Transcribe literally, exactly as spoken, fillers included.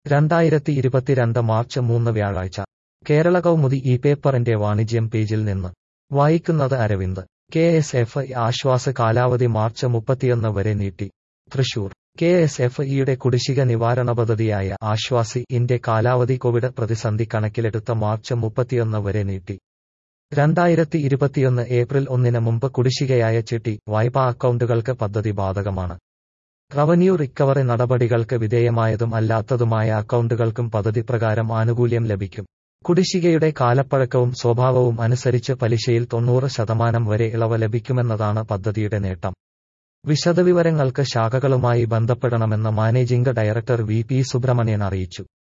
രണ്ടായിരത്തി ഇരുപത്തിരണ്ട് മാർച്ച് മൂന്ന് വ്യാഴാഴ്ച കേരള കൗമുദി ഈ പേപ്പറിന്റെ വാണിജ്യം പേജിൽ നിന്ന് വായിക്കുന്നത് Aravind. K S F E ആശ്വാസ കാലാവധി മാർച്ച് മുപ്പത്തിയൊന്ന് വരെ നീട്ടി. തൃശൂർ. കെ എസ് എഫ് ഇയുടെ കുടിശ്ശിക നിവാരണ പദ്ധതിയായ ആശ്വാസി ഇന്റെ കാലാവധി കോവിഡ് പ്രതിസന്ധി കണക്കിലെടുത്ത് മാർച്ച് മുപ്പത്തിയൊന്ന് വരെ നീട്ടി. രണ്ടായിരത്തി ഇരുപത്തിയൊന്ന് ഏപ്രിൽ ഒന്നിന് മുമ്പ് കുടിശ്ശികയായ ചിട്ടി, വായ്പാ അക്കൗണ്ടുകൾക്ക് പദ്ധതി ബാധകമാണ്. റവന്യൂ റിക്കവറി നടപടികൾക്ക് വിധേയമായതും അല്ലാത്തതുമായ അക്കൗണ്ടുകൾക്കും പദ്ധതി പ്രകാരം ആനുകൂല്യം ലഭിക്കും. കുടിശ്ശികയുടെ കാലപ്പഴക്കവും സ്വഭാവവും അനുസരിച്ച് പലിശയിൽ തൊണ്ണൂറ് ശതമാനം വരെ ഇളവ് ലഭിക്കുമെന്നതാണ് പദ്ധതിയുടെ നേട്ടം. വിശദവിവരങ്ങൾക്ക് ശാഖകളുമായി ബന്ധപ്പെടണമെന്ന് managing director V P Subramanian അറിയിച്ചു.